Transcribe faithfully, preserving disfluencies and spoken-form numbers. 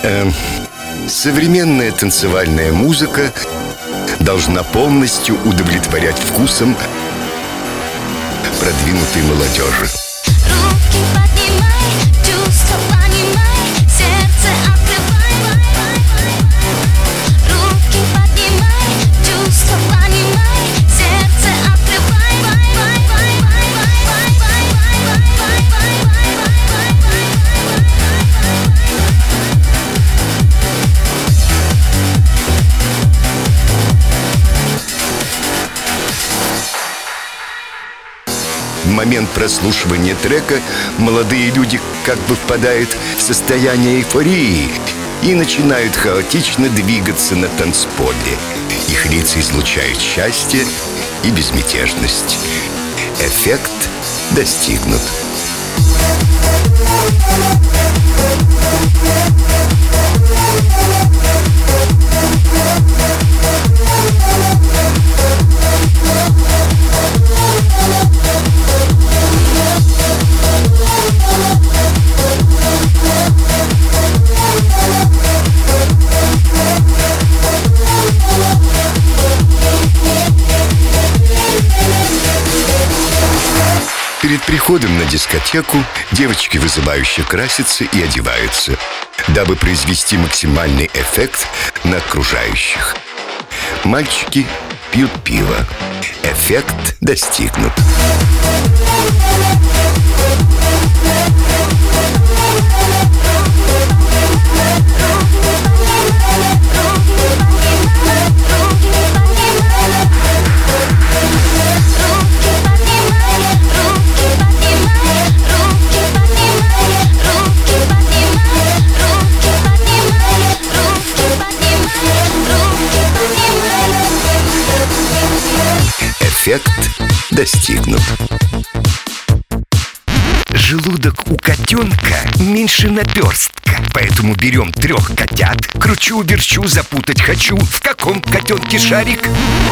Эм, современная танцевальная музыка должна полностью удовлетворять вкусам продвинутой молодежи. Руки поднимай, чувства понимай, сердце открывай. Руки поднимай, чувства понимай, сердце открывай. В момент прослушивания трека молодые люди как бы впадают в состояние эйфории и начинают хаотично двигаться на танцполе. Их лица излучают счастье и безмятежность. Эффект достигнут. Перед приходом на дискотеку девочки вызывающе красятся и одеваются, дабы произвести максимальный эффект на окружающих. Мальчики пьют пиво. Эффект достигнут. Эффект достигнут. Желудок у котенка меньше наперстка, поэтому берем трех котят, кручу-верчу, запутать хочу. В каком котенке шарик?